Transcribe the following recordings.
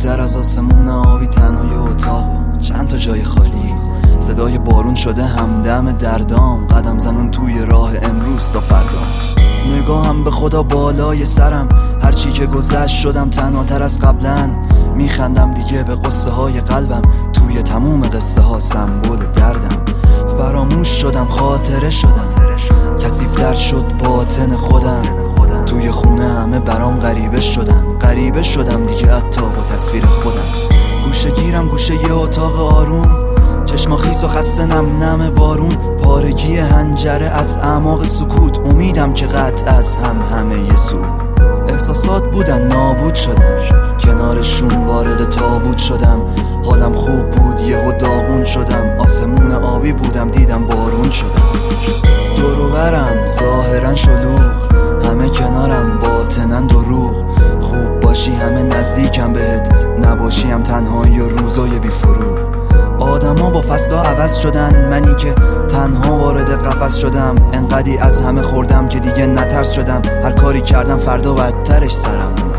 دورتر از آسمون آبی تنهای اتاق، چند تا جای خالی، صدای بارون شده همدم دردام، قدم زنون توی راه امروز تا فردا. نگاهم به خدا بالای سرم، هرچی که گذشت شدم تنهاتر از قبلا. میخندم دیگه به قصه های قلبم، توی تموم قصه ها سمبل دردم. فراموش شدم، خاطره شدم، کثیف‌تر شد باطن خودم. توی خونه همه برام غریبه شدم دیگه حتی با تصویر خودم. گوشه گیرم گوشه یه اتاق آروم، چشما خیس و خسته نم بارون، پارگی هنجره از اعماق سکوت. امیدم که قطع از همه یه سو. احساسات بودن نابود شدن، کنارشون وارد تابوت شدم. حالم خوب بود یهو داغون شدم، آسمون آبی بودم دیدم بارون شدم. دور و برم ظاهرا شلوغ، همه کنارم باطنن دروغ. خوب باشی همه نزدیکم بهت، نباشی هم تنهایی و روزای بی فروغ. آدما با فصلا عوض شدن، منی که تنها وارد قفس شدم. انقدی از همه خوردم که دیگه نترس شدم، هر کاری کردم فردا بدترش سرم اومد.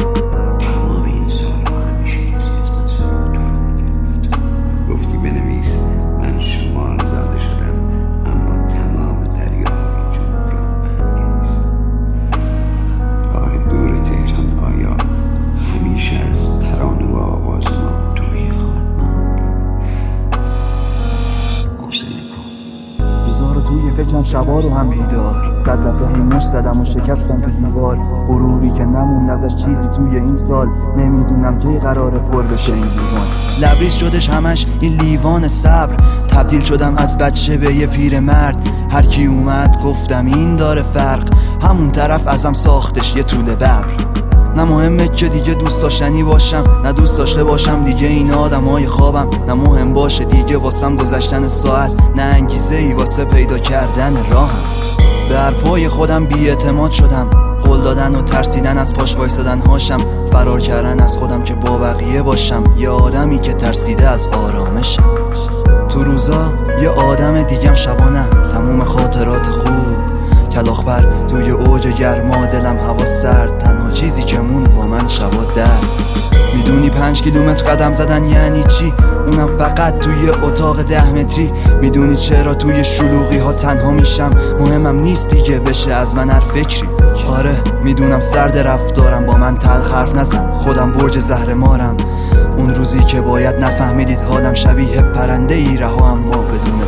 توی فکرم شبا رو هم بیدار، 100 دفعه هیمش زدم و شکستم تو دیوار. غروری که نموند ازش چیزی توی این سال، نمیدونم کی قراره پر بشه این لیوان. لبریز شدش همش این لیوان صبر، تبدیل شدم از بچه به یه پیر مرد. هر کی اومد گفتم این داره فرق، همون طرف ازم ساختش یه طول ببر. نه مهمه که دیگه دوست داشتنی باشم، نه دوست داشته باشم دیگه این آدمای خوابم. نه مهم باشه دیگه واسم گذشتن ساعت، نه انگیزه ای واسه پیدا کردن راهم. به حرفای خودم بی‌اعتماد شدم، قول دادن و ترسیدن از پاش وایسادن هاشم. فرار کردن از خودم که با بقیه باشم، یه آدمی که ترسیده از آرامشم. تو روزا یه آدم دیگم، شبانه تموم خاطرات خوب. کلاغ‌بر توی اوج گرما، دلم هوا سرد، تنها چیزی که مون با من شبا درد. میدونی 5 کیلومتر قدم زدن یعنی چی؟ اونم فقط توی اتاق 10 متری. میدونی چرا توی شلوغی ها تنها میشم؟ مهمم نیست دیگه بشه از من هر فکری. آره میدونم سرد رفتارم، با من تلخ حرف نزن، خودم برج زهرمارم. اون روزی که باید نفهمیدید حالم شبیه پرنده ای رها، اما بدون